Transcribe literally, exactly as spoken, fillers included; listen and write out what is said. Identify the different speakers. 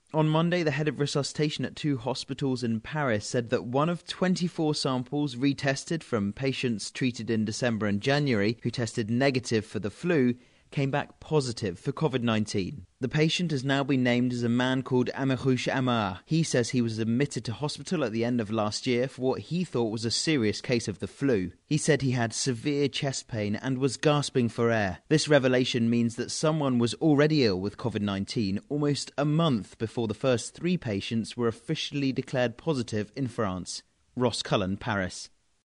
Speaker 1: On Monday, the head of resuscitation at two hospitals in Paris said that one of twenty-four samples retested from patients treated in December and January who tested negative for the flu came back positive for covid nineteen. The patient has now been named as a man called Amirouche Amar. He says he was admitted to hospital at the end of last year for what he thought was a serious case of the flu. He said he had severe chest pain and was gasping for air. This revelation means that someone was already ill with covid nineteen almost a month before the first three patients were officially declared positive in France. Ross Cullen, Paris.